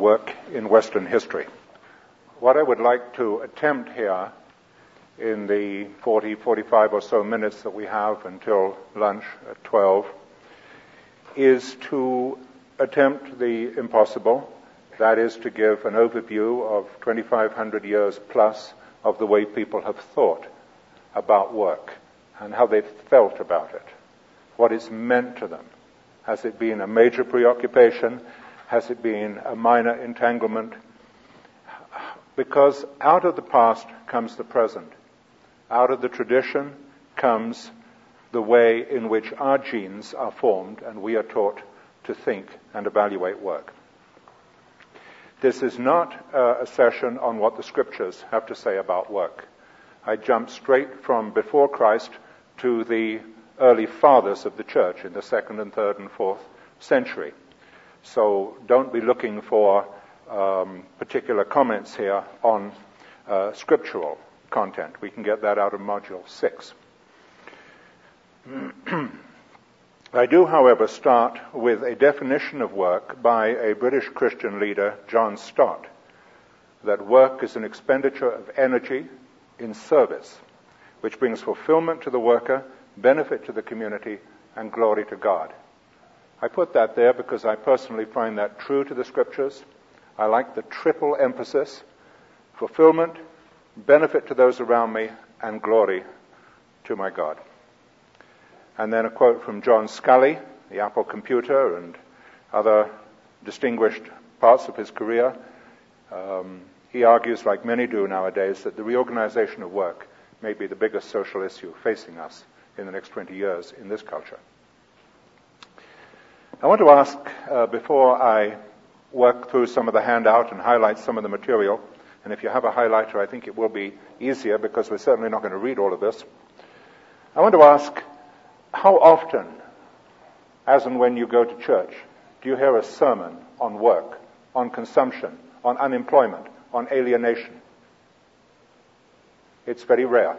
work in Western history. What I would like to attempt here in the 45 or so minutes that we have until lunch at 12 is to attempt the impossible, that is to give an overview of 2,500 years plus of the way people have thought about work and how they've felt about it, what it's meant to them. Has it been a major preoccupation? Has it been a minor entanglement? Because out of the past comes the present. Out of the tradition comes the way in which our genes are formed and we are taught to think and evaluate work. This is not a session on what the scriptures have to say about work. I jump straight from before Christ to the early fathers of the church in the 2nd and 3rd and 4th century. So don't be looking for particular comments here on scriptural content. We can get that out of Module 6. I do, however, start with a definition of work by a British Christian leader, John Stott, that work is an expenditure of energy in service, which brings fulfillment to the worker, benefit to the community, and glory to God. I put that there because I personally find that true to the scriptures. I like the triple emphasis: fulfillment, benefit to those around me, and glory to my God. And then a quote from John Scully, the Apple computer, and other distinguished parts of his career. He argues, like many do nowadays, that the reorganization of work may be the biggest social issue facing us in the next 20 years in this culture. I want to ask, before I work through some of the handout and highlight some of the material, and if you have a highlighter, I think it will be easier because we're certainly not going to read all of this. I want to ask, how often, as and when you go to church, do you hear a sermon on work, on consumption, on unemployment, on alienation? It's very rare.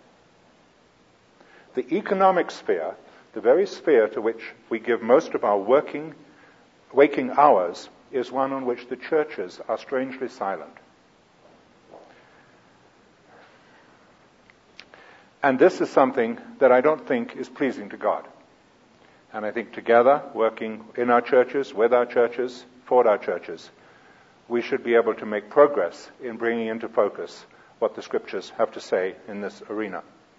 The economic sphere, the very sphere to which we give most of our waking hours, is one on which the churches are strangely silent. And this is something that I don't think is pleasing to God. And I think together, working in our churches, with our churches, for our churches, we should be able to make progress in bringing into focus what the scriptures have to say in this arena.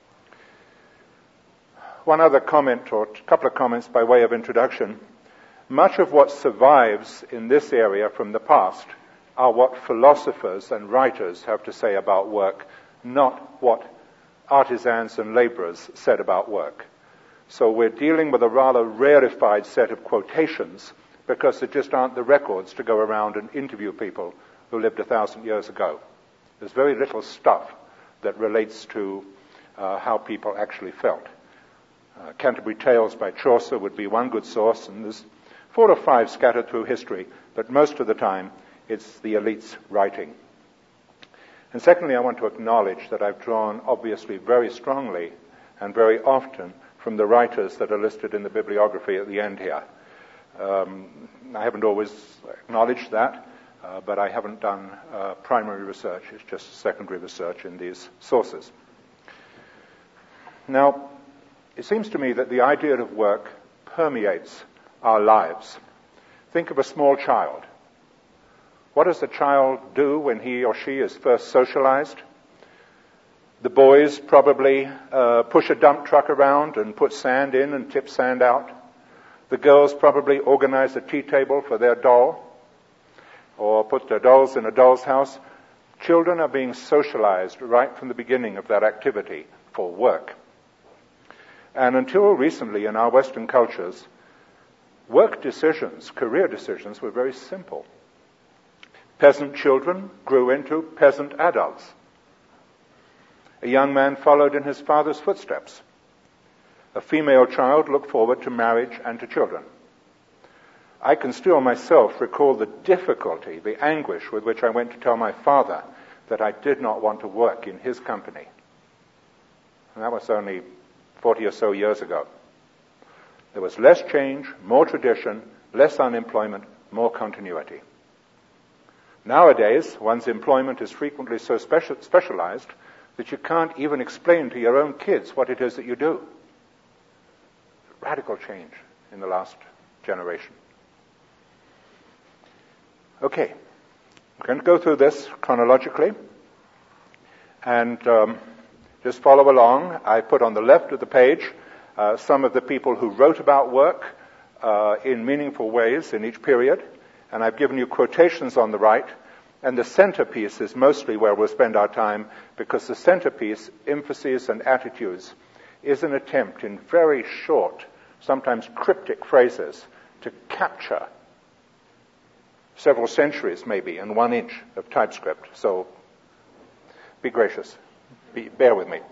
One other comment, or a couple of comments by way of introduction. Much of what survives in this area from the past are what philosophers and writers have to say about work, not what artisans and laborers said about work. So we're dealing with a rather rarefied set of quotations because there just aren't the records to go around and interview people who lived 1,000 years ago. There's very little stuff that relates to how people actually felt. Canterbury Tales by Chaucer would be one good source, and there's 4 or 5 scattered through history, but most of the time it's the elites writing. And secondly, I want to acknowledge that I've drawn obviously very strongly and very often from the writers that are listed in the bibliography at the end here. I haven't always acknowledged that, but I haven't done primary research. It's just secondary research in these sources. Now, it seems to me that the idea of work permeates our lives. Think of a small child. What does the child do when he or she is first socialized? The boys probably push a dump truck around and put sand in and tip sand out. The girls probably organize a tea table for their doll or put their dolls in a doll's house. Children are being socialized right from the beginning of that activity for work. And until recently in our Western cultures, work decisions, career decisions, were very simple. Peasant children grew into peasant adults. A young man followed in his father's footsteps. A female child looked forward to marriage and to children. I can still myself recall the difficulty, the anguish with which I went to tell my father that I did not want to work in his company. And that was only 40 or so years ago. There was less change, more tradition, less unemployment, more continuity. Nowadays, one's employment is frequently so specialized that you can't even explain to your own kids what it is that you do. Radical change in the last generation. Okay, I'm going to go through this chronologically and just follow along. I put on the left of the page some of the people who wrote about work in meaningful ways in each period, and I've given you quotations on the right, and the centerpiece is mostly where we'll spend our time, because the centerpiece, emphases and attitudes, is an attempt in very short, sometimes cryptic phrases to capture several centuries maybe in 1 inch of typescript. So be gracious. Bear with me.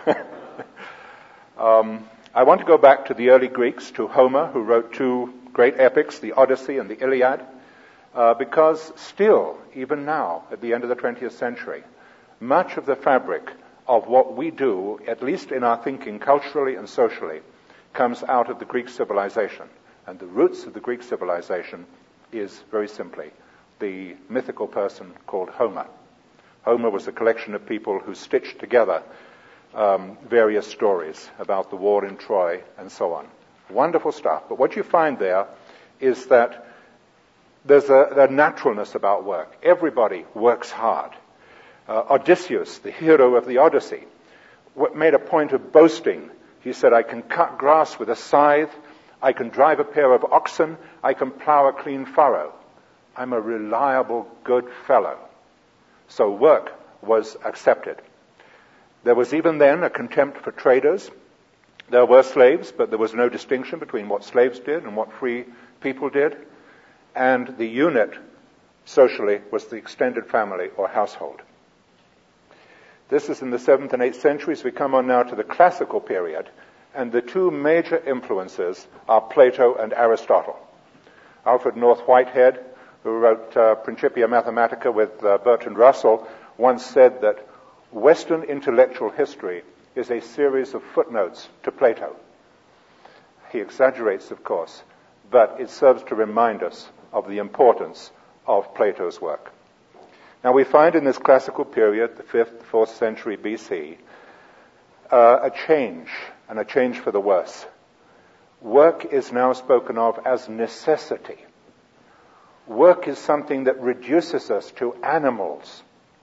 I want to go back to the early Greeks, to Homer, who wrote 2 great epics, the Odyssey and the Iliad, because still, even now, at the end of the 20th century, much of the fabric of what we do, at least in our thinking culturally and socially, comes out of the Greek civilization. And the roots of the Greek civilization is, very simply, the mythical person called Homer. Homer was a collection of people who stitched together various stories about the war in Troy and so on. Wonderful stuff. But what you find there is that there's a naturalness about work. Everybody works hard. Odysseus, the hero of the Odyssey, made a point of boasting. He said, I can cut grass with a scythe, I can drive a pair of oxen, I can plow a clean furrow. I'm a reliable, good fellow. So work was accepted. There was even then a contempt for traders. There were slaves, but there was no distinction between what slaves did and what free people did. And the unit, socially, was the extended family or household. This is in the 7th and 8th centuries. We come on now to the classical period, and the 2 major influences are Plato and Aristotle. Alfred North Whitehead, who wrote Principia Mathematica with Bertrand Russell, once said that Western intellectual history is a series of footnotes to Plato. He exaggerates, of course, but it serves to remind us of the importance of Plato's work. Now we find in this classical period, the 5th, 4th century BC, a change, and a change for the worse. Work is now spoken of as necessity. Work is something that reduces us to animals.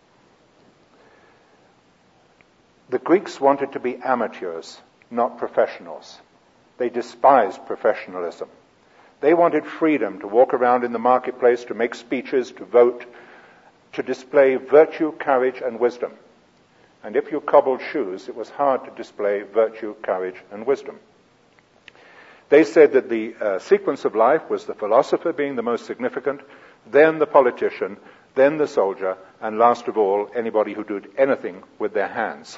The Greeks wanted to be amateurs, not professionals. They despised professionalism. They wanted freedom to walk around in the marketplace, to make speeches, to vote, to display virtue, courage, and wisdom. And if you cobbled shoes, it was hard to display virtue, courage, and wisdom. They said that the sequence of life was the philosopher being the most significant, then the politician, then the soldier, and last of all, anybody who did anything with their hands.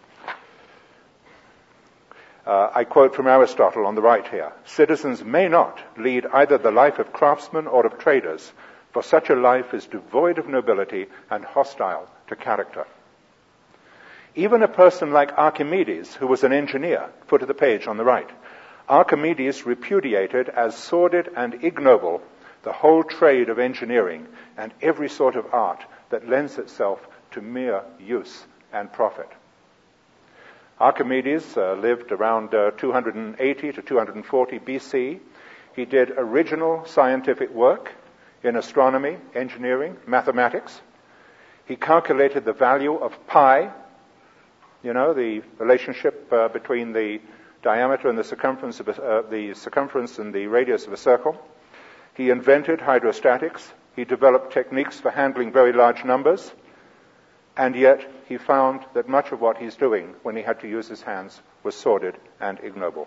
I quote from Aristotle on the right here. Citizens may not lead either the life of craftsmen or of traders, for such a life is devoid of nobility and hostile to character. Even a person like Archimedes, who was an engineer, foot of the page on the right, Archimedes repudiated as sordid and ignoble the whole trade of engineering and every sort of art that lends itself to mere use and profit. Archimedes lived around 280 to 240 BC. He did original scientific work in astronomy, engineering, mathematics. He calculated the value of pi, the relationship between the diameter and the circumference and the radius of a circle. He invented hydrostatics. He developed techniques for handling very large numbers. And yet he found that much of what he's doing when he had to use his hands was sordid and ignoble.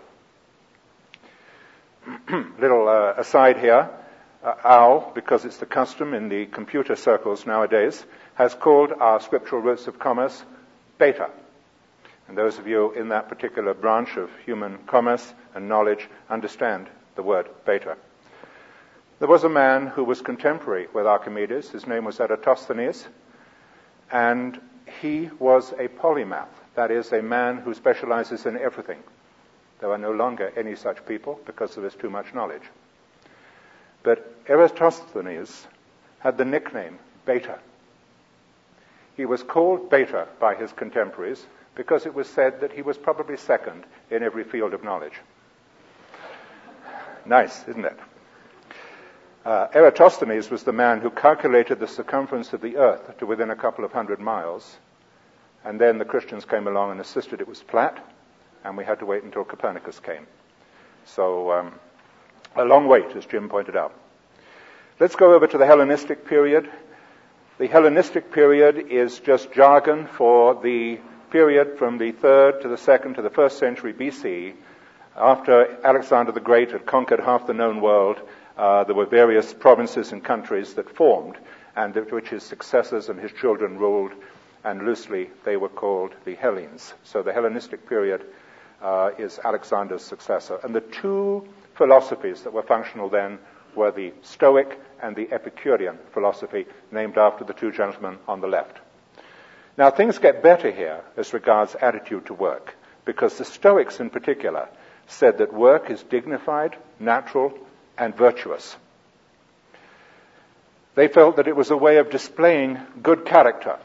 Little aside here, Al, because it's the custom in the computer circles nowadays, has called our scriptural roots of commerce beta. And those of you in that particular branch of human commerce and knowledge understand the word beta. There was a man who was contemporary with Archimedes. His name was Eratosthenes. And he was a polymath, that is, a man who specializes in everything. There are no longer any such people because there is too much knowledge. But Eratosthenes had the nickname Beta. He was called Beta by his contemporaries because it was said that he was probably second in every field of knowledge. Nice, isn't it? Eratosthenes was the man who calculated the circumference of the Earth to within a couple of 100 miles, and then the Christians came along and insisted it was flat, and we had to wait until Copernicus came. So, a long wait, as Jim pointed out. Let's go over to the Hellenistic period. The Hellenistic period is just jargon for the period from the 3rd to the 2nd to the 1st century BC. After Alexander the Great had conquered half the known world, there were various provinces and countries that formed, and which his successors and his children ruled, and loosely they were called the Hellenes. So the Hellenistic period is Alexander's successor. And the two philosophies that were functional then were the Stoic and the Epicurean philosophy, named after the two gentlemen on the left. Now things get better here as regards attitude to work, because the Stoics in particular said that work is dignified, natural, and virtuous. They felt that it was a way of displaying good character.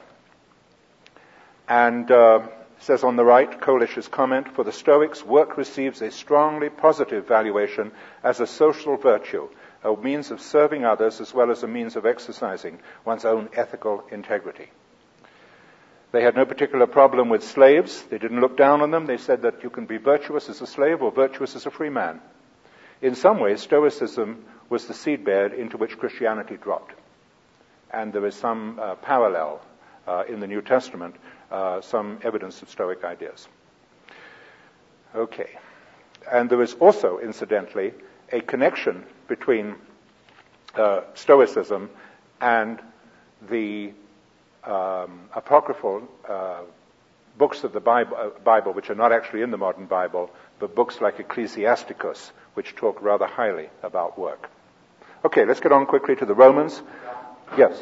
And says on the right, Kolish's comment, for the Stoics, work receives a strongly positive valuation as a social virtue, a means of serving others as well as a means of exercising one's own ethical integrity. They had no particular problem with slaves. They didn't look down on them. They said that you can be virtuous as a slave or virtuous as a free man. In some ways, Stoicism was the seedbed into which Christianity dropped. And there is some parallel in the New Testament, some evidence of Stoic ideas. Okay. And there is also, incidentally, a connection between Stoicism and the apocryphal books of the Bible, which are not actually in the modern Bible, but books like Ecclesiasticus, which talk rather highly about work. Okay, let's get on quickly to the Romans. Yes?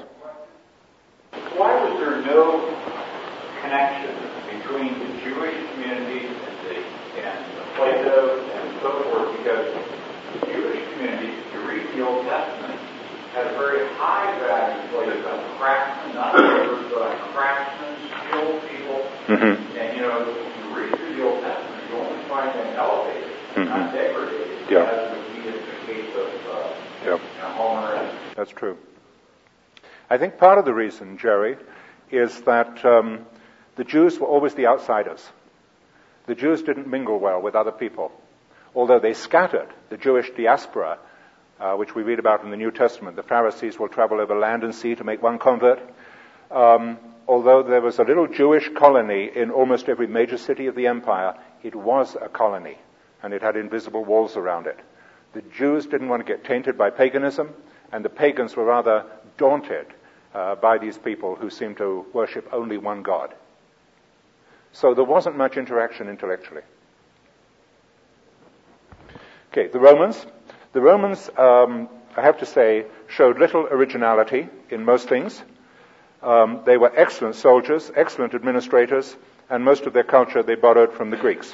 Why was there no connection between the Jewish community and Plato and so forth? Because the Jewish community, if you read the Old Testament, had a very high value placed on craftsmen, not laborers, but on craftsmen, skilled people. Mm-hmm. And, you know, if you read through the Old Testament, you only find them elevated, not degraded, as would be in the case of Homer. That's true. I think part of the reason, Jerry, is that the Jews were always the outsiders. The Jews didn't mingle well with other people. Although they scattered, the Jewish diaspora, which we read about in the New Testament, the Pharisees will travel over land and sea to make one convert. Although there was a little Jewish colony in almost every major city of the empire, it was a colony, and it had invisible walls around it. The Jews didn't want to get tainted by paganism, and the pagans were rather daunted by these people who seemed to worship only one God. So there wasn't much interaction intellectually. Okay, the Romans. The Romans, I have to say, showed little originality in most things. They were excellent soldiers, excellent administrators, and most of their culture they borrowed from the Greeks.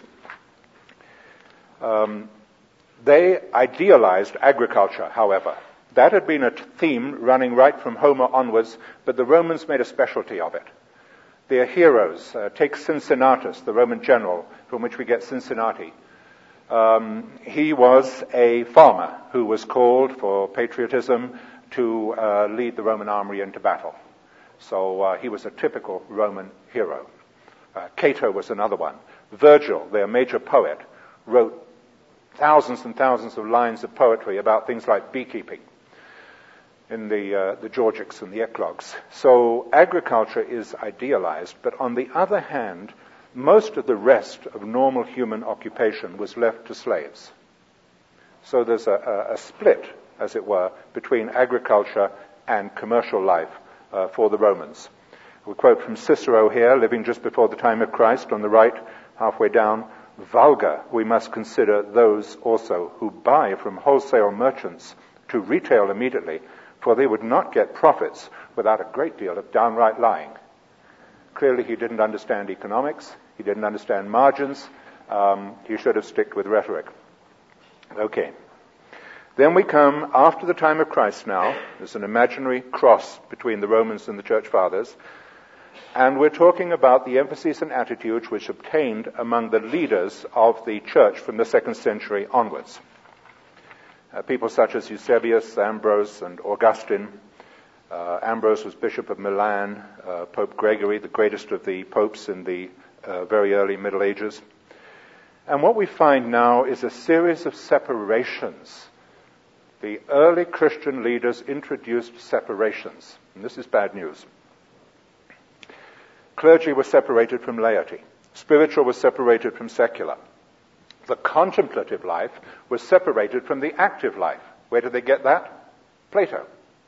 They idealized agriculture, however. That had been a theme running right from Homer onwards, but the Romans made a specialty of it. Their heroes, take Cincinnatus, the Roman general, from which we get Cincinnati. He was a farmer who was called for patriotism to lead the Roman army into battle. So he was a typical Roman hero. Cato was another one. Virgil, their major poet, wrote thousands and thousands of lines of poetry about things like beekeeping in the Georgics and the Eclogues. So agriculture is idealized, but on the other hand, most of the rest of normal human occupation was left to slaves. So there's a split, as it were, between agriculture and commercial life for the Romans. We quote from Cicero here, living just before the time of Christ, on the right, halfway down, "Vulgar we must consider those also who buy from wholesale merchants to retail immediately, for they would not get profits without a great deal of downright lying." Clearly he didn't understand economics, he didn't understand margins, he should have stuck with rhetoric. Okay. Then we come after the time of Christ now. There's an imaginary cross between the Romans and the Church Fathers. And we're talking about the emphases and attitudes which obtained among the leaders of the church from the 2nd century onwards. People such as Eusebius, Ambrose, and Augustine. Ambrose was Bishop of Milan, Pope Gregory, the greatest of the popes in the very early Middle Ages. And what we find now is a series of separations. The early Christian leaders introduced separations, and this is bad news. Clergy was separated from laity. Spiritual was separated from secular. The contemplative life was separated from the active life. Where did they get that? Plato.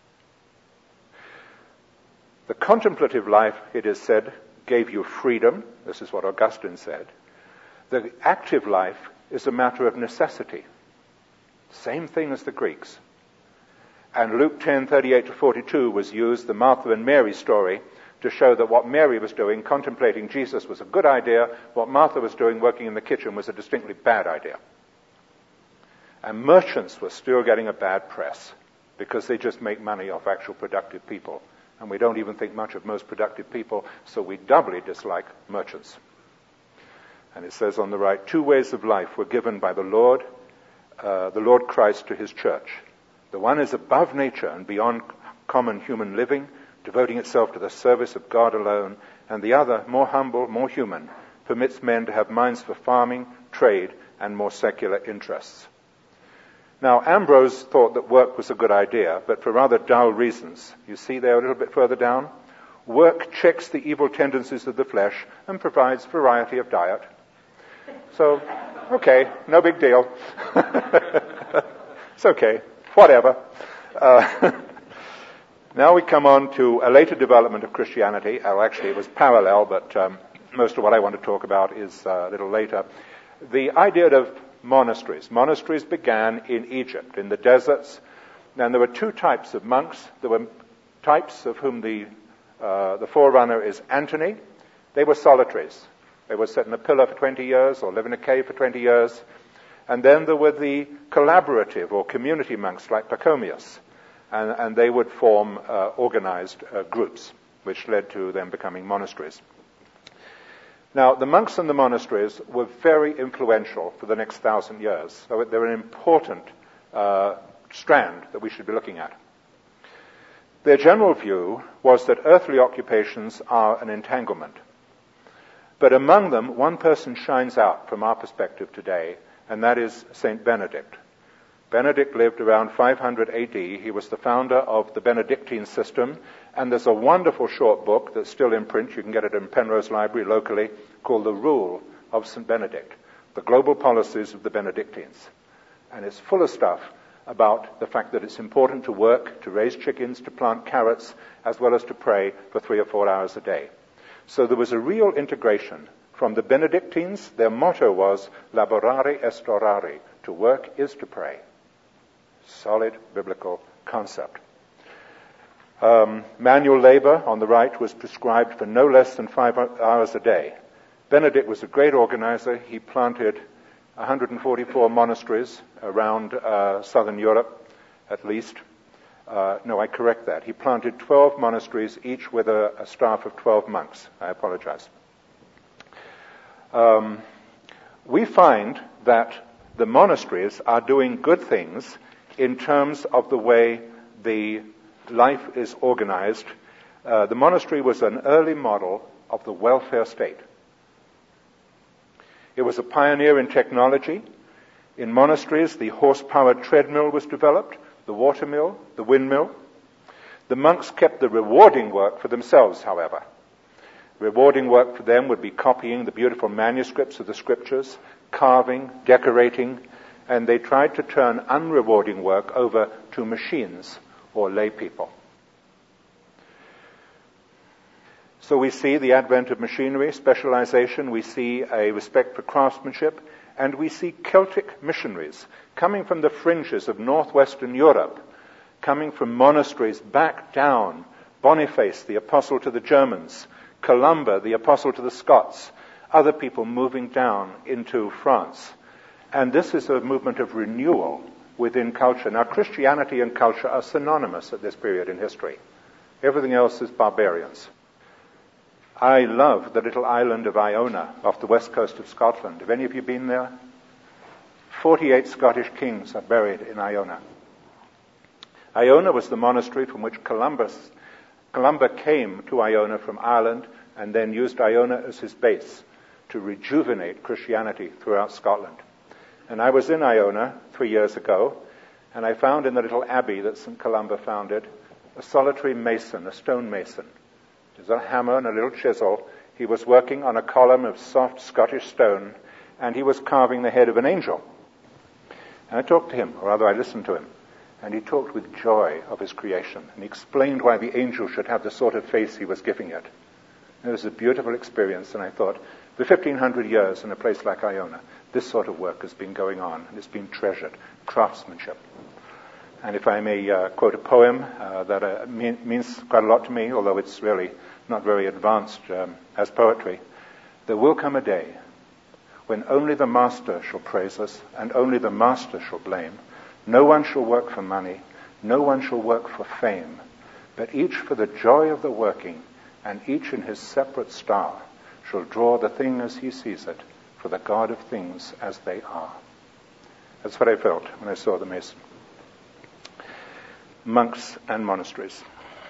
The contemplative life, it is said, gave you freedom. This is what Augustine said. The active life is a matter of necessity. Same thing as the Greeks. And Luke 10:38-42 was used, the Martha and Mary story, to show that what Mary was doing, contemplating Jesus, was a good idea. What Martha was doing, working in the kitchen, was a distinctly bad idea. And merchants were still getting a bad press because they just make money off actual productive people. And we don't even think much of most productive people, so we doubly dislike merchants. And it says on the right, 2 ways of life were given by the Lord Christ to his church. The one is above nature and beyond common human living, devoting itself to the service of God alone, and the other, more humble, more human, permits men to have minds for farming, trade, and more secular interests. Now, Ambrose thought that work was a good idea, but for rather dull reasons. You see there a little bit further down? Work checks the evil tendencies of the flesh and provides variety of diet. So, okay, no big deal. It's okay, whatever. Now we come on to a later development of Christianity. Oh, actually, it was parallel, but most of what I want to talk about is a little later. The idea of monasteries. Monasteries began in Egypt, in the deserts, and there were 2 types of monks. There were types of whom the forerunner is Antony. They were solitaries. They would sit in a pillar for 20 years or live in a cave for 20 years. And then there were the collaborative or community monks like Pachomius. And they would form organized groups, which led to them becoming monasteries. Now, the monks and the monasteries were very influential for the next 1,000 years. So they're an important strand that we should be looking at. Their general view was that earthly occupations are an entanglement. But among them, one person shines out from our perspective today, and that is Saint Benedict. Benedict lived around 500 AD. He was the founder of the Benedictine system, and there's a wonderful short book that's still in print. You can get it in Penrose Library locally, called The Rule of St. Benedict, the global policies of the Benedictines. And it's full of stuff about the fact that it's important to work, to raise chickens, to plant carrots, as well as to pray for 3 or 4 hours a day. So there was a real integration. From the Benedictines, their motto was laborare est orare, to work is to pray. Solid biblical concept. Manual labor on the right was prescribed for no less than 5 hours a day. Benedict was a great organizer. He planted 144 monasteries around southern Europe, at least. No, I correct that. He planted 12 monasteries, each with a staff of 12 monks. I apologize. We find that the monasteries are doing good things in terms of the way the life is organized. The monastery was an early model of the welfare state. It was a pioneer in technology. In monasteries, the horse-powered treadmill was developed, the water mill, the windmill. The monks kept the rewarding work for themselves, however. Rewarding work for them would be copying the beautiful manuscripts of the scriptures, carving, decorating, and they tried to turn unrewarding work over to machines or lay people. So we see the advent of machinery, specialization, we see a respect for craftsmanship, and we see Celtic missionaries coming from the fringes of northwestern Europe, coming from monasteries back down. Boniface, the apostle to the Germans, Columba, the apostle to the Scots, other people moving down into France. And this is a movement of renewal within culture. Now, Christianity and culture are synonymous at this period in history. Everything else is barbarians. I love the little island of Iona off the west coast of Scotland. Have any of you been there? 48 Scottish kings are buried in Iona. Iona was the monastery from which Columba came to Iona from Ireland and then used Iona as his base to rejuvenate Christianity throughout Scotland. And I was in Iona 3 years ago, and I found in the little abbey that St. Columba founded a solitary mason, a stone mason. There's a hammer and a little chisel. He was working on a column of soft Scottish stone, and he was carving the head of an angel. And I talked to him, or rather I listened to him, and he talked with joy of his creation, and he explained why the angel should have the sort of face he was giving it. It was a beautiful experience, and I thought, for 1,500 years in a place like Iona, this sort of work has been going on, and it's been treasured, craftsmanship. And if I may quote a poem that means quite a lot to me, although it's really not very advanced as poetry. There will come a day when only the master shall praise us, and only the master shall blame. No one shall work for money, no one shall work for fame, but each for the joy of the working, and each in his separate star shall draw the thing as he sees it, for the God of things as they are. That's what I felt when I saw the mason. Monks and monasteries.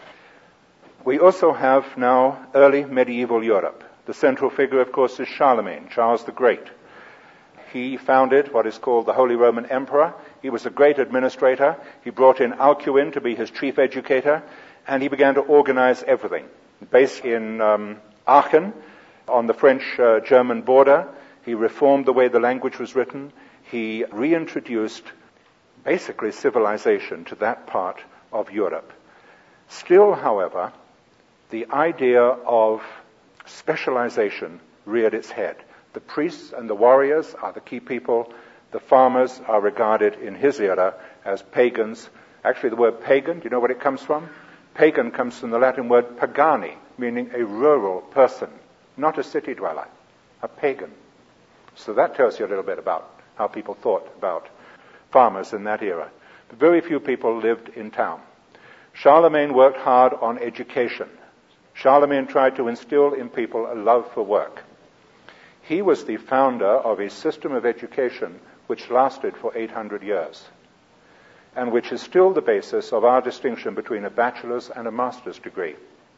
We also have now early medieval Europe. The central figure, of course, is Charlemagne, Charles the Great. He founded what is called the Holy Roman Emperor. He was a great administrator. He brought in Alcuin to be his chief educator, and he began to organize everything. Based in Aachen, on the French-German border, he reformed the way the language was written. He reintroduced basically civilization to that part of Europe. Still, however, the idea of specialization reared its head. The priests and the warriors are the key people. The farmers are regarded in his era as pagans. Actually, the word pagan, do you know what it comes from? Pagan comes from the Latin word pagani, meaning a rural person, not a city dweller, a pagan. So that tells you a little bit about how people thought about farmers in that era. But very few people lived in town. Charlemagne worked hard on education. Charlemagne tried to instill in people a love for work. He was the founder of a system of education which lasted for 800 years, and which is still the basis of our distinction between a bachelor's and a master's degree.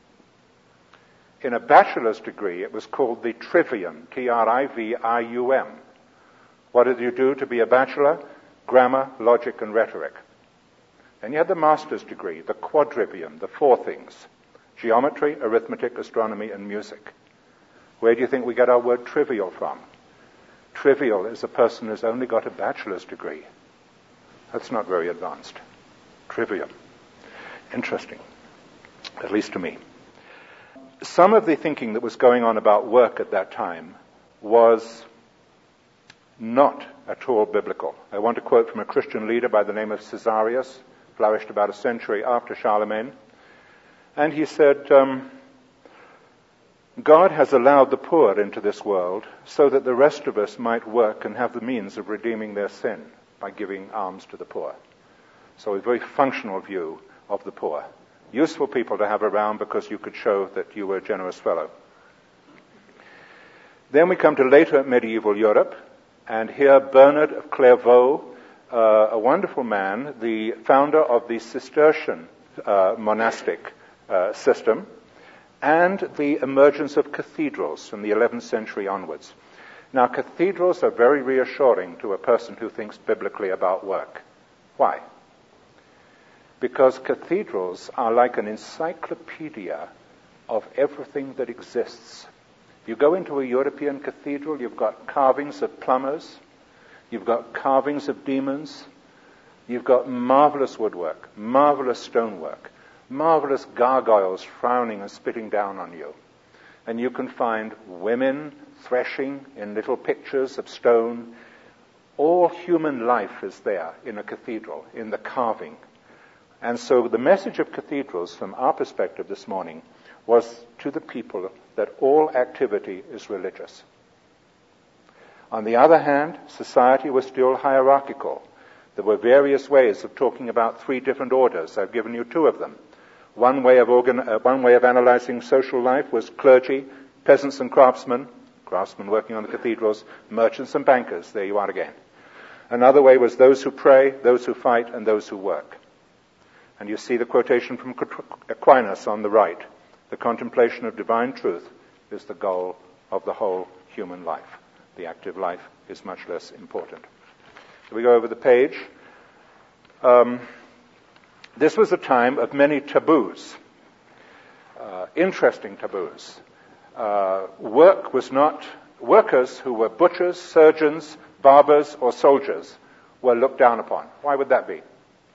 In a bachelor's degree, it was called the trivium, T-R-I-V-I-U-M. What did you do to be a bachelor? Grammar, logic, and rhetoric. Then you had the master's degree, the quadrivium, the four things: geometry, arithmetic, astronomy, and music. Where do you think we get our word trivial from? Trivial is a person who's only got a bachelor's degree. That's not very advanced. Trivium. Interesting, at least to me. Some of the thinking that was going on about work at that time was not at all biblical. I want to quote from a Christian leader by the name of Caesarius, flourished about a century after Charlemagne. And he said, God has allowed the poor into this world so that the rest of us might work and have the means of redeeming their sin by giving alms to the poor. So a very functional view of the poor. Useful people to have around because you could show that you were a generous fellow. Then we come to later medieval Europe, and here Bernard of Clairvaux, a wonderful man, the founder of the Cistercian monastic system, and the emergence of cathedrals from the 11th century onwards. Now, cathedrals are very reassuring to a person who thinks biblically about work. Why? Because cathedrals are like an encyclopedia of everything that exists. You go into a European cathedral, you've got carvings of plumbers, you've got carvings of demons, you've got marvelous woodwork, marvelous stonework, marvelous gargoyles frowning and spitting down on you. And you can find women threshing in little pictures of stone. All human life is there in a cathedral, in the carving. And so the message of cathedrals from our perspective this morning was to the people that all activity is religious. On the other hand, society was still hierarchical. There were various ways of talking about three different orders. I've given you two of them. One way of analyzing social life was clergy, peasants and craftsmen working on the cathedrals, merchants and bankers. There you are again. Another way was those who pray, those who fight, and those who work. And you see the quotation from Aquinas on the right. The contemplation of divine truth is the goal of the whole human life. The active life is much less important. So we go over the page. This was a time of many taboos, interesting taboos. Workers who were butchers, surgeons, barbers, or soldiers were looked down upon. Why would that be?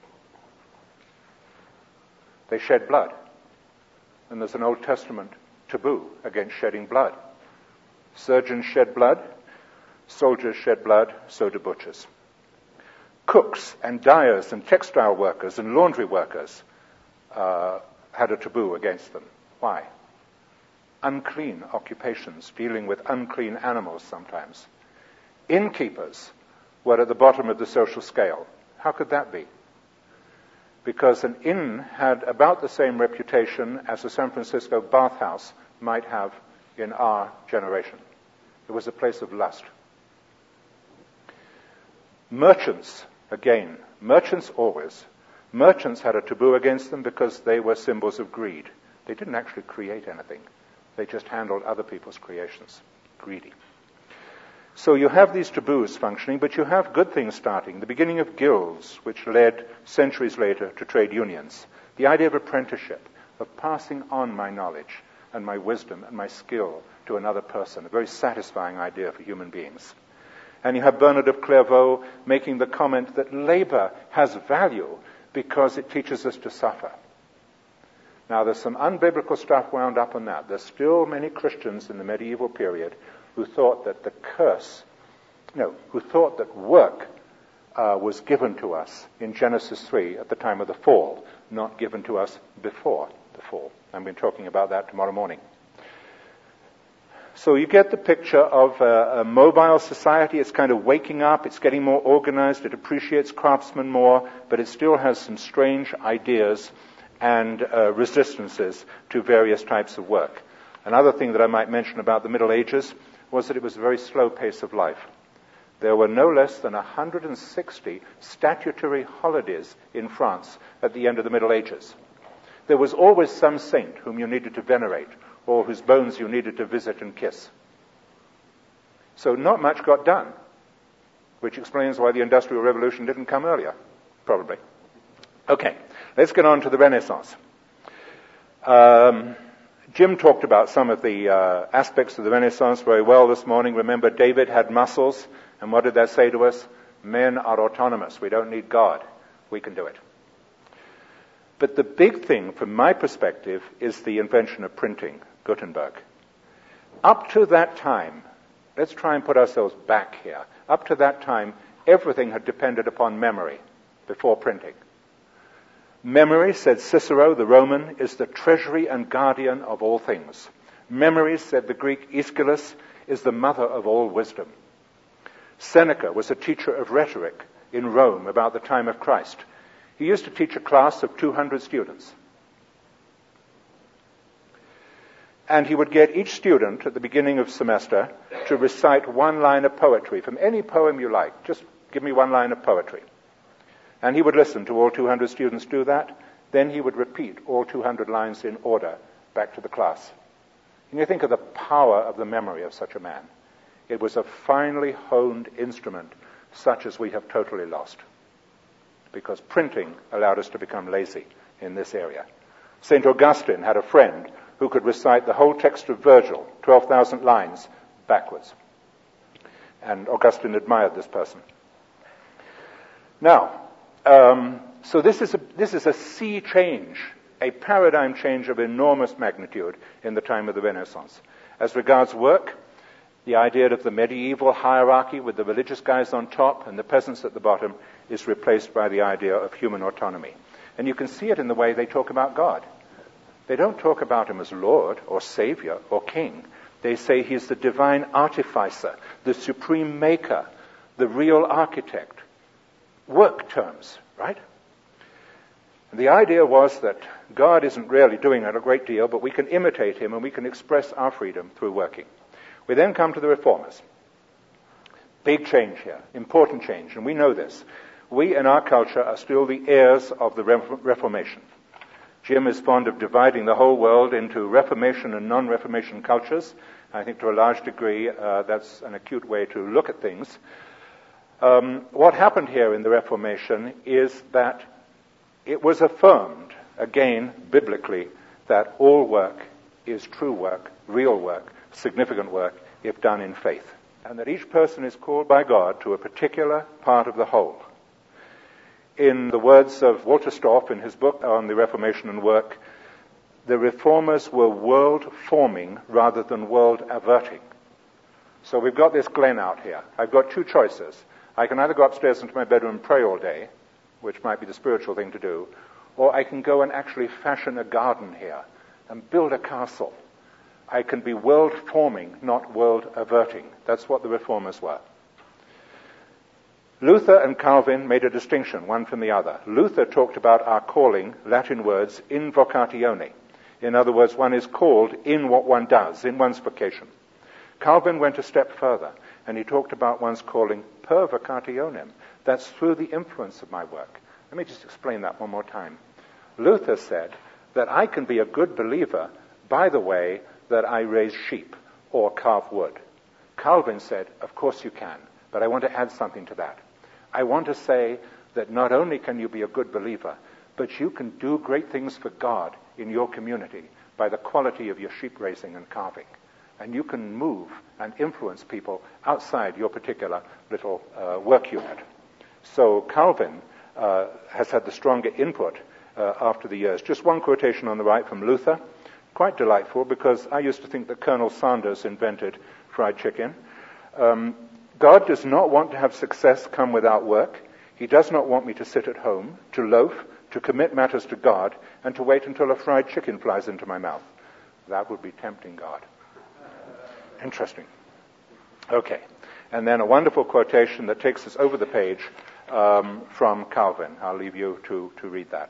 They shed blood. And there's an Old Testament taboo against shedding blood. Surgeons shed blood, soldiers shed blood, so do butchers. Cooks and dyers and textile workers and laundry workers had a taboo against them. Why? Unclean occupations, dealing with unclean animals sometimes. Innkeepers were at the bottom of the social scale. How could that be? Because an inn had about the same reputation as a San Francisco bathhouse might have in our generation. It was a place of lust. Merchants, again, merchants had a taboo against them because they were symbols of greed. They didn't actually create anything. They just handled other people's creations. Greedy. So you have these taboos functioning, but you have good things starting. The beginning of guilds, which led centuries later to trade unions. The idea of apprenticeship, of passing on my knowledge and my wisdom and my skill to another person. A very satisfying idea for human beings. And you have Bernard of Clairvaux making the comment that labor has value because it teaches us to suffer. Now, there's some unbiblical stuff wound up in that. There's still many Christians in the medieval period who thought that who thought that work was given to us in Genesis 3 at the time of the fall, not given to us before the fall. I'm going to be talking about that tomorrow morning. So you get the picture of a mobile society. It's kind of waking up. It's getting more organized. It appreciates craftsmen more, but it still has some strange ideas and resistances to various types of work. Another thing that I might mention about the Middle Ages was that it was a very slow pace of life. There were no less than 160 statutory holidays in France at the end of the Middle Ages. There was always some saint whom you needed to venerate or whose bones you needed to visit and kiss. So not much got done, which explains why the Industrial Revolution didn't come earlier, probably. Okay, let's get on to the Renaissance. Jim talked about some of the aspects of the Renaissance very well this morning. Remember, David had muscles, and what did that say to us? Men are autonomous. We don't need God. We can do it. But the big thing, from my perspective, is the invention of printing, Gutenberg. Up to that time, let's try and put ourselves back here. Up to that time, everything had depended upon memory before printing. Memory, said Cicero, the Roman, is the treasury and guardian of all things. Memory, said the Greek Aeschylus, is the mother of all wisdom. Seneca was a teacher of rhetoric in Rome about the time of Christ. He used to teach a class of 200 students. And he would get each student at the beginning of semester to recite one line of poetry from any poem you like. Just give me one line of poetry. And he would listen to all 200 students do that. Then he would repeat all 200 lines in order back to the class. And you think of the power of the memory of such a man. It was a finely honed instrument such as we have totally lost. Because printing allowed us to become lazy in this area. St. Augustine had a friend who could recite the whole text of Virgil, 12,000 lines, backwards. And Augustine admired this person. Now, so this is a sea change, a paradigm change of enormous magnitude in the time of the Renaissance. As regards work, the idea of the medieval hierarchy with the religious guys on top and the peasants at the bottom is replaced by the idea of human autonomy. And you can see it in the way they talk about God. They don't talk about him as Lord or Savior or King. They say he's the divine artificer, the supreme maker, the real architect. work terms, right? And the idea was that God isn't really doing a great deal, but we can imitate him and we can express our freedom through working. We then come to the Reformers. Big change here, important change, and we know this. We in our culture are still the heirs of the Reformation. Jim is fond of dividing the whole world into Reformation and non-Reformation cultures. I think to a large degree that's an acute way to look at things. What happened here in the Reformation is that it was affirmed, again, biblically, that all work is true work, real work, significant work, if done in faith. And that each person is called by God to a particular part of the whole. In the words of Walter Storff in his book on the Reformation and Work, the Reformers were world-forming rather than world-averting. So we've got this Glen out here. I've got two choices. I can either go upstairs into my bedroom and pray all day, which might be the spiritual thing to do, or I can go and actually fashion a garden here and build a castle. I can be world-forming, not world-averting. That's what the Reformers were. Luther and Calvin made a distinction, one from the other. Luther talked about our calling, Latin words, in vocatione. In other words, one is called in what one does, in one's vocation. Calvin went a step further, and he talked about one's calling per vocationem. That's through the influence of my work. Let me just explain that one more time. Luther said that I can be a good believer by the way that I raise sheep or carve wood. Calvin said, of course you can, but I want to add something to that. I want to say that not only can you be a good believer, but you can do great things for God in your community by the quality of your sheep raising and carving. And you can move and influence people outside your particular little work unit. So Calvin has had the stronger input after the years. Just one quotation on the right from Luther, quite delightful, because I used to think that Colonel Sanders invented fried chicken. God does not want to have success come without work. He does not want me to sit at home, to loaf, to commit matters to God, and to wait until a fried chicken flies into my mouth. That would be tempting God. Interesting. Okay. And then a wonderful quotation that takes us over the page from Calvin. I'll leave you to read that.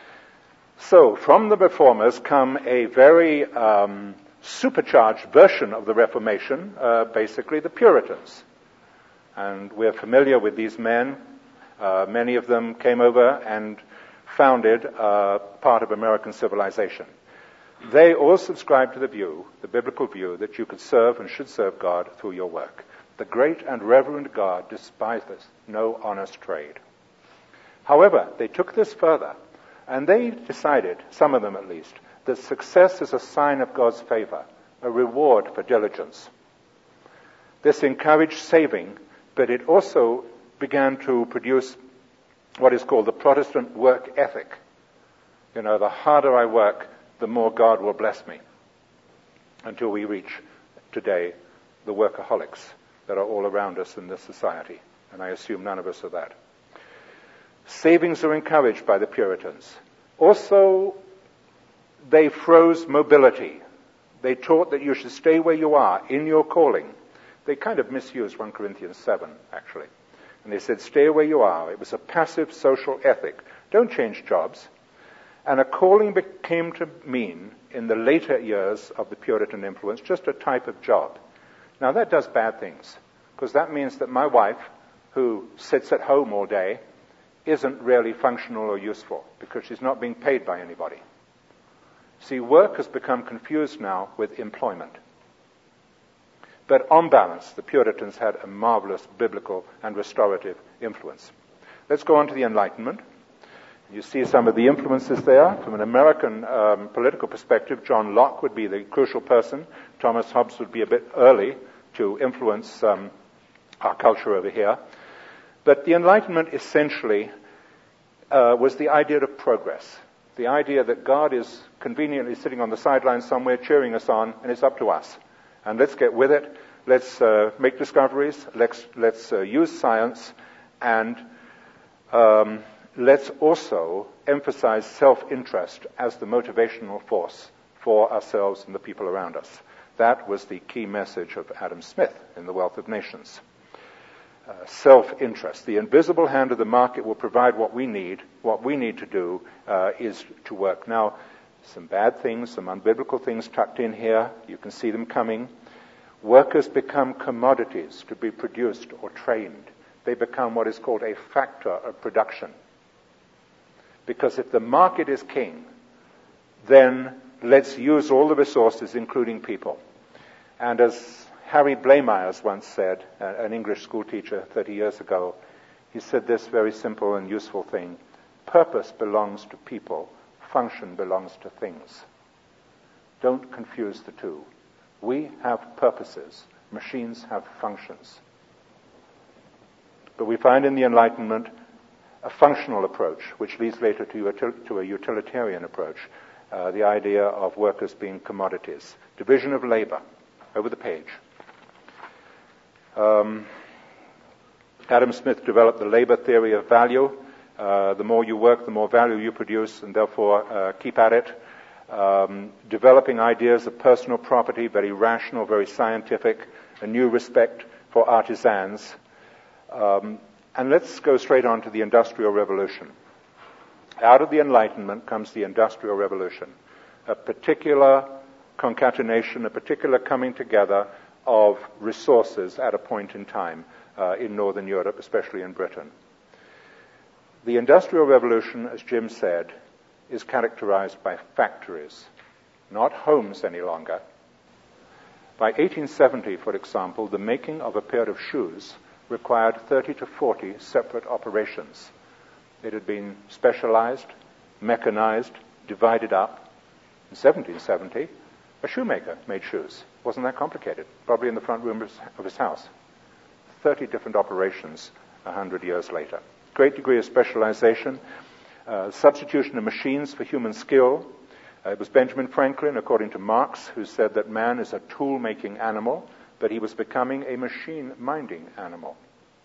So, from the Reformers come a very supercharged version of the Reformation, basically the Puritans. And we're familiar with these men. Many of them came over and founded part of American civilization. They all subscribed to the view, the biblical view, that you could serve and should serve God through your work. The great and reverend God despiseth no honest trade. However, they took this further, and they decided, some of them at least, that success is a sign of God's favor, a reward for diligence. This encouraged saving, but it also began to produce what is called the Protestant work ethic. You know, the harder I work, the more God will bless me. Until we reach, today, the workaholics that are all around us in this society. And I assume none of us are that. Savings are encouraged by the Puritans. Also, they froze mobility. They taught that you should stay where you are in your calling. They kind of misused 1 Corinthians 7, actually. And they said, stay where you are. It was a passive social ethic. Don't change jobs. And a calling became to mean, in the later years of the Puritan influence, just a type of job. Now that does bad things, because that means that my wife, who sits at home all day, isn't really functional or useful, because she's not being paid by anybody. See, work has become confused now with employment. But on balance, the Puritans had a marvelous biblical and restorative influence. Let's go on to the Enlightenment. You see some of the influences there. From an American political perspective, John Locke would be the crucial person. Thomas Hobbes would be a bit early to influence our culture over here. But the Enlightenment essentially was the idea of progress. The idea that God is conveniently sitting on the sidelines somewhere cheering us on, and it's up to us. And let's get with it. Let's make discoveries. Let's use science, and let's also emphasize self-interest as the motivational force for ourselves and the people around us. That was the key message of Adam Smith in The Wealth of Nations. self-interest. The invisible hand of the market will provide what we need. What we need to do is to work. Now, some bad things, some unbiblical things tucked in here. You can see them coming. Workers become commodities to be produced or trained. They become what is called a factor of production. Because if the market is king, then let's use all the resources, including people. And as Harry Blamires once said, an English school teacher 30 years ago, he said this very simple and useful thing: purpose belongs to people, function belongs to things. Don't confuse the two. We have purposes, machines have functions. But we find in the Enlightenment a functional approach, which leads later to a utilitarian approach, the idea of workers being commodities. Division of labor, over the page. Adam Smith developed the labor theory of value. The more you work, the more value you produce, and therefore keep at it. Developing ideas of personal property, very rational, very scientific, a new respect for artisans. And let's go straight on to the Industrial Revolution. Out of the Enlightenment comes the Industrial Revolution, a particular concatenation, a particular coming together of resources at a point in time in Northern Europe, especially in Britain. The Industrial Revolution, as Jim said, is characterized by factories, not homes any longer. By 1870, for example, the making of a pair of shoes required 30 to 40 separate operations. It had been specialized, mechanized, divided up. In 1770, a shoemaker made shoes. Wasn't that complicated? Probably in the front room of his house. 30 different operations 100 years later. Great degree of specialization. Substitution of machines for human skill. It was Benjamin Franklin, according to Marx, who said that man is a tool-making animal, but he was becoming a machine-minding animal.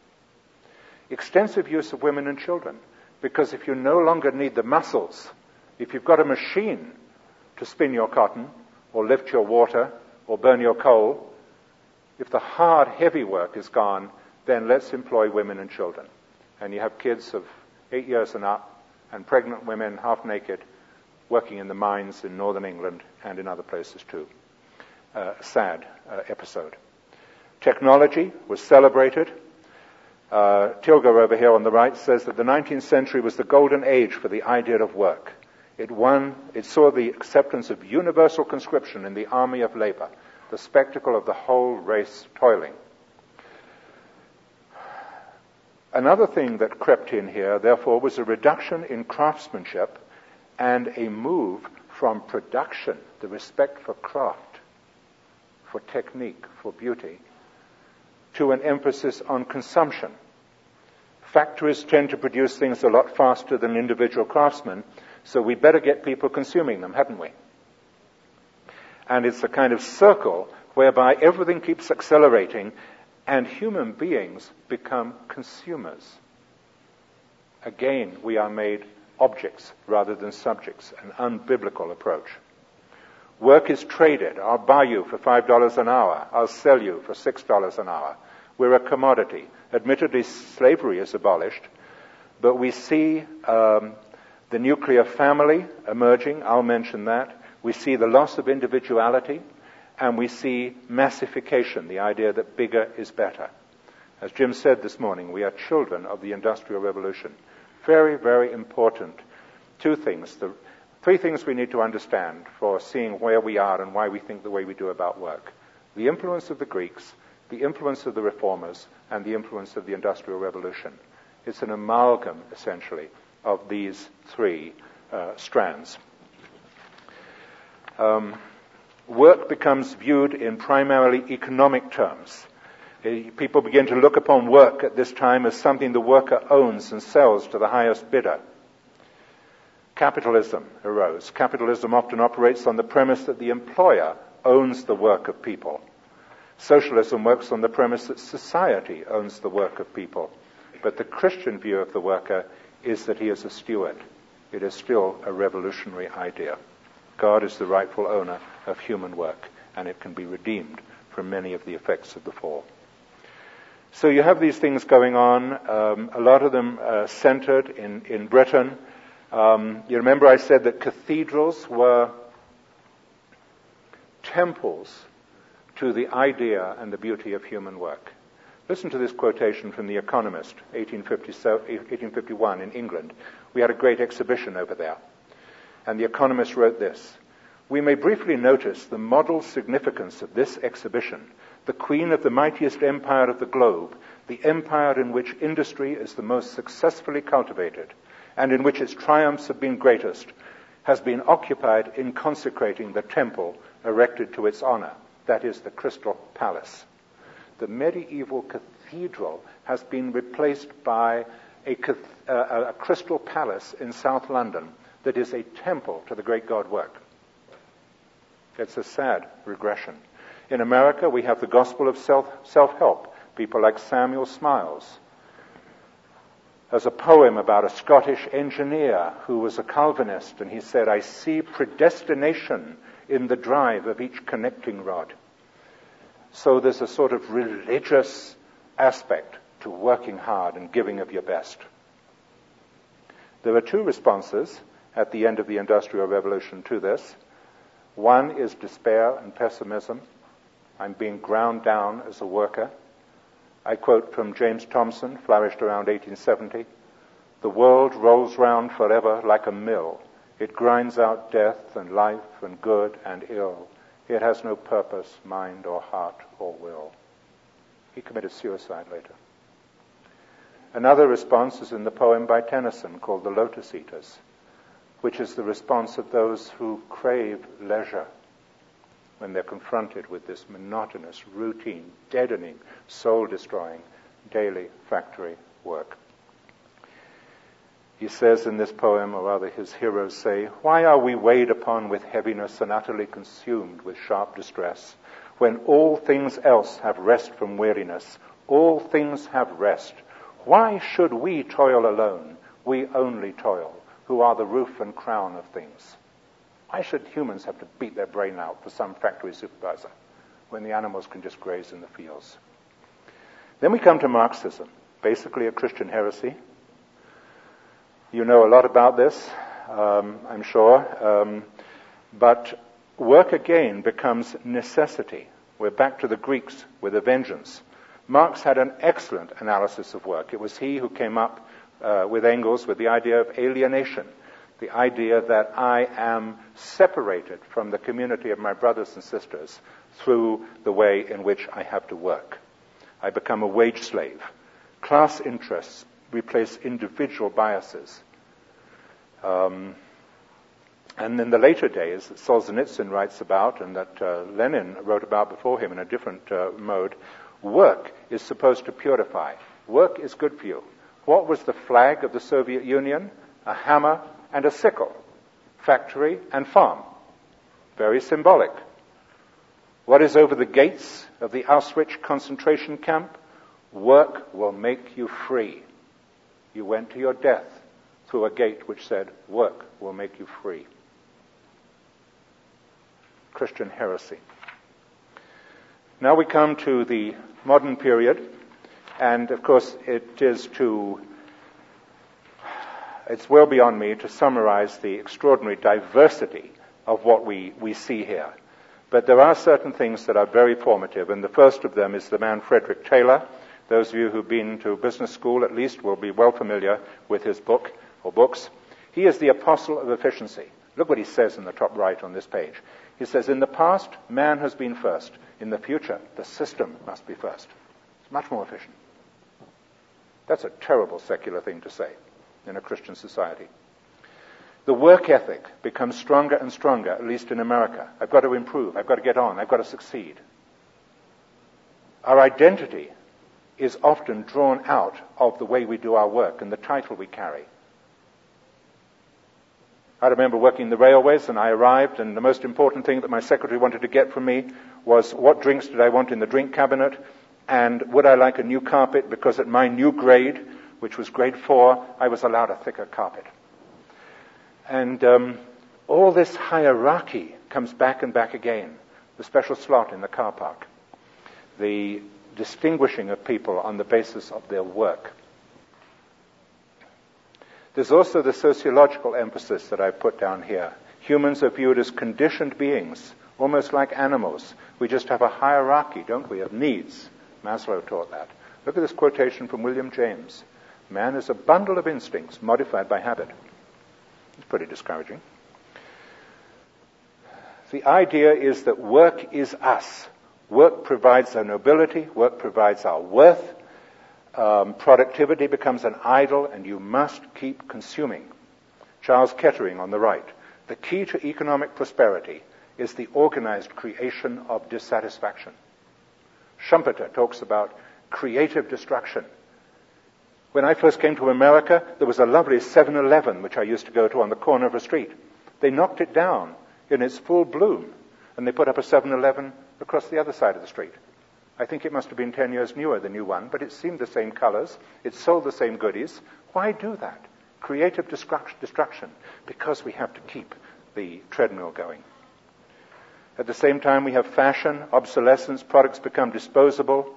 Extensive use of women and children, because if you no longer need the muscles, if you've got a machine to spin your cotton, or lift your water, or burn your coal, if the hard, heavy work is gone, then let's employ women and children. And you have kids of 8 years and up, and pregnant women, half naked, working in the mines in northern England and in other places too. Sad episode. Technology was celebrated. Tilger over here on the right says that the 19th century was the golden age for the idea of work. It saw the acceptance of universal conscription in the army of labor, the spectacle of the whole race toiling. Another thing that crept in here, therefore, was a reduction in craftsmanship and a move from production, the respect for craft, for technique, for beauty, to an emphasis on consumption. Factories tend to produce things a lot faster than individual craftsmen, so we better get people consuming them, hadn't we? And it's a kind of circle whereby everything keeps accelerating and human beings become consumers. Again, we are made objects rather than subjects, an unbiblical approach. Work is traded. I'll buy you for $5 an hour. I'll sell you for $6 an hour. We're a commodity. Admittedly, slavery is abolished, but we see the nuclear family emerging. I'll mention that. We see the loss of individuality, and we see massification, the idea that bigger is better. As Jim said this morning, we are children of the Industrial Revolution. Very, very important. Three things we need to understand for seeing where we are and why we think the way we do about work. The influence of the Greeks, the influence of the Reformers, and the influence of the Industrial Revolution. It's an amalgam, essentially, of these three strands. Work becomes viewed in primarily economic terms. People begin to look upon work at this time as something the worker owns and sells to the highest bidder. Capitalism arose. Capitalism often operates on the premise that the employer owns the work of people. Socialism works on the premise that society owns the work of people. But the Christian view of the worker is that he is a steward. It is still a revolutionary idea. God is the rightful owner of human work, and it can be redeemed from many of the effects of the fall. So you have these things going on, a lot of them centered in Britain. You remember I said that cathedrals were temples to the idea and the beauty of human work. Listen to this quotation from The Economist, 1851 in England. We had a great exhibition over there. And The Economist wrote this: "We may briefly notice the model significance of this exhibition, the queen of the mightiest empire of the globe, the empire in which industry is the most successfully cultivated, and in which its triumphs have been greatest, has been occupied in consecrating the temple erected to its honor, that is, the Crystal Palace." The medieval cathedral has been replaced by a Crystal Palace in South London that is a temple to the great God work. It's a sad regression. In America, we have the gospel of self-help, people like Samuel Smiles. There's a poem about a Scottish engineer who was a Calvinist, and he said, "I see predestination in the drive of each connecting rod." So there's a sort of religious aspect to working hard and giving of your best. There are two responses at the end of the Industrial Revolution to this. One is despair and pessimism. I'm being ground down as a worker. I quote from James Thomson, flourished around 1870, "The world rolls round forever like a mill. It grinds out death and life and good and ill. It has no purpose, mind or heart or will." He committed suicide later. Another response is in the poem by Tennyson called The Lotus Eaters, which is the response of those who crave leisure when they're confronted with this monotonous, routine, deadening, soul-destroying, daily factory work. He says in this poem, or rather his heroes say, "Why are we weighed upon with heaviness and utterly consumed with sharp distress, when all things else have rest from weariness, all things have rest? Why should we toil alone, we only toil, who are the roof and crown of things?" Why should humans have to beat their brain out for some factory supervisor when the animals can just graze in the fields? Then we come to Marxism, basically a Christian heresy. You know a lot about this, I'm sure. But work again becomes necessity. We're back to the Greeks with a vengeance. Marx had an excellent analysis of work. It was he who came up with Engels with the idea of alienation, the idea that I am separated from the community of my brothers and sisters through the way in which I have to work. I become a wage slave. Class interests replace individual biases. And in the later days that Solzhenitsyn writes about and that Lenin wrote about before him in a different mode, work is supposed to purify. Work is good for you. What was the flag of the Soviet Union? A hammer and a sickle. Factory and farm. Very symbolic. What is over the gates of the Auschwitz concentration camp? Work will make you free. You went to your death through a gate which said, work will make you free. Christian heresy. Now we come to the modern period, and of course it's well beyond me to summarize the extraordinary diversity of what we see here. But there are certain things that are very formative, and the first of them is the man Frederick Taylor. Those of you who've been to business school at least will be well familiar with his book or books. He is the apostle of efficiency. Look what he says in the top right on this page. He says, in the past, man has been first. In the future, the system must be first. It's much more efficient. That's a terrible secular thing to say in a Christian society. The work ethic becomes stronger and stronger, at least in America. I've got to improve. I've got to get on. I've got to succeed. Our identity is often drawn out of the way we do our work and the title we carry. I remember working in the railways, and I arrived, and the most important thing that my secretary wanted to get from me was what drinks did I want in the drink cabinet, and would I like a new carpet, because at my new grade, which was grade 4, I was allowed a thicker carpet. And all this hierarchy comes back and back again. The special slot in the car park. The distinguishing of people on the basis of their work. There's also the sociological emphasis that I put down here. Humans are viewed as conditioned beings, almost like animals. We just have a hierarchy, don't we, of needs. Maslow taught that. Look at this quotation from William James. Man is a bundle of instincts modified by habit. It's pretty discouraging. The idea is that work is us. Work provides our nobility. Work provides our worth. Productivity becomes an idol, and you must keep consuming. Charles Kettering on the right. The key to economic prosperity is the organized creation of dissatisfaction. Schumpeter talks about creative destruction. When I first came to America, there was a lovely 7-Eleven, which I used to go to on the corner of a street. They knocked it down in its full bloom, and they put up a 7-Eleven across the other side of the street. I think it must have been 10 years newer, the new one, but it seemed the same colors. It sold the same goodies. Why do that? Creative destruction, because we have to keep the treadmill going. At the same time, we have fashion, obsolescence, products become disposable,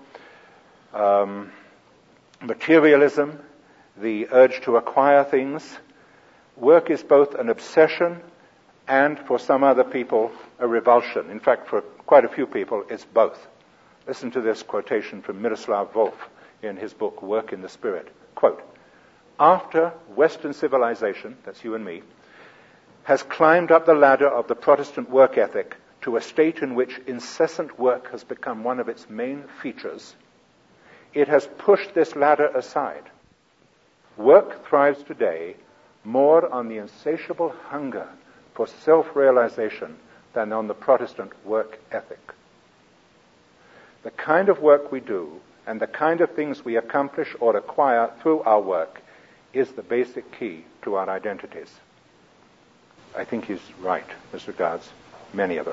materialism, the urge to acquire things. Work is both an obsession and, for some other people, a revulsion. In fact, for quite a few people, it's both. Listen to this quotation from Miroslav Volf in his book, Work in the Spirit. Quote, after Western civilization, that's you and me, has climbed up the ladder of the Protestant work ethic to a state in which incessant work has become one of its main features, it has pushed this ladder aside. Work thrives today more on the insatiable hunger for self-realization than on the Protestant work ethic. The kind of work we do and the kind of things we accomplish or acquire through our work is the basic key to our identities. I think he's right as regards many of us.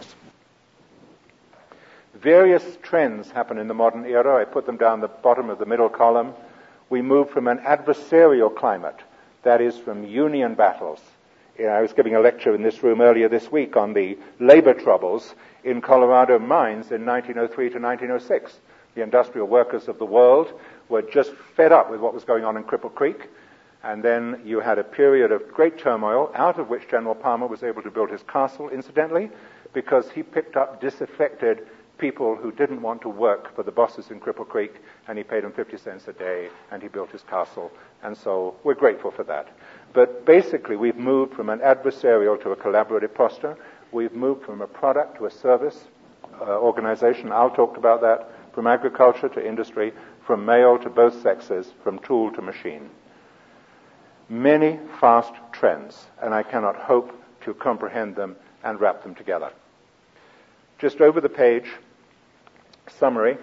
Various trends happen in the modern era. I put them down the bottom of the middle column. We move from an adversarial climate, that is, from union battles. I was giving a lecture in this room earlier this week on the labor troubles in Colorado mines in 1903 to 1906. The industrial workers of the world were just fed up with what was going on in Cripple Creek. And then you had a period of great turmoil, out of which General Palmer was able to build his castle, incidentally, because he picked up disaffected people who didn't want to work for the bosses in Cripple Creek, and he paid them 50 cents a day, and he built his castle. And so we're grateful for that. But basically, we've moved from an adversarial to a collaborative posture. We've moved from a product to a service organization. Al talked about that. From agriculture to industry, from male to both sexes, from tool to machine. Many fast trends, and I cannot hope to comprehend them and wrap them together. Just over the page, summary.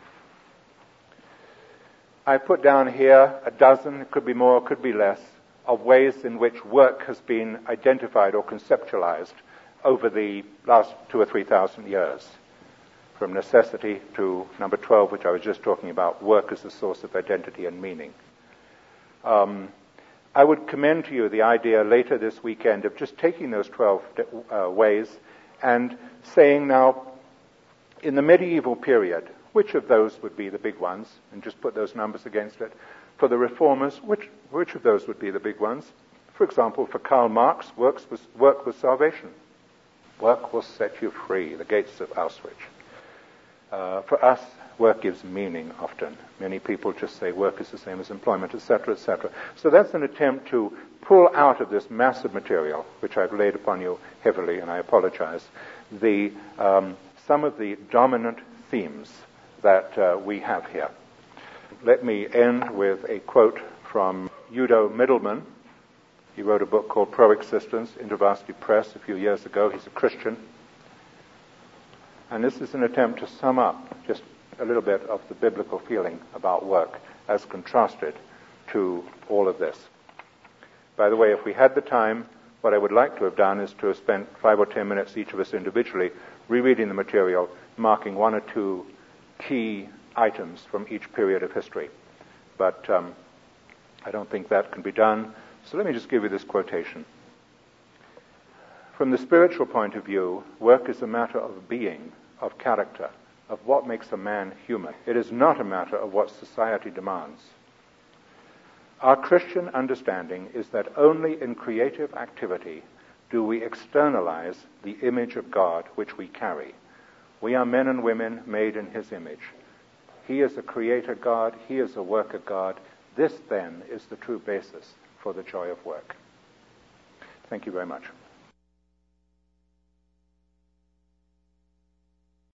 I put down here a dozen, it could be more, it could be less, of ways in which work has been identified or conceptualized over the last 2,000 or 3,000 years. From necessity to number 12, which I was just talking about, work as the source of identity and meaning. I would commend to you the idea later this weekend of just taking those 12 ways and saying now, in the medieval period, which of those would be the big ones? And just put those numbers against it. For the reformers, which of those would be the big ones? For example, for Karl Marx, work was salvation. Work will set you free, the gates of Auschwitz. For us, work gives meaning often. Many people just say work is the same as employment, etc., etc. So that's an attempt to pull out of this massive material, which I've laid upon you heavily, and I apologize, some of the dominant themes that we have here. Let me end with a quote from Udo Middleman. He wrote a book called Pro-Existence, InterVarsity Press, a few years ago. He's a Christian. And this is an attempt to sum up just a little bit of the biblical feeling about work as contrasted to all of this. By the way, if we had the time, what I would like to have done is to have spent 5 or 10 minutes, each of us individually, rereading the material, marking 1 or 2 key items from each period of history. But I don't think that can be done. So let me just give you this quotation. From the spiritual point of view, work is a matter of being, of character, of what makes a man human. It is not a matter of what society demands. Our Christian understanding is that only in creative activity do we externalize the image of God which we carry. We are men and women made in His image. He is a creator God. He is a worker God. This, then, is the true basis for the joy of work. Thank you very much.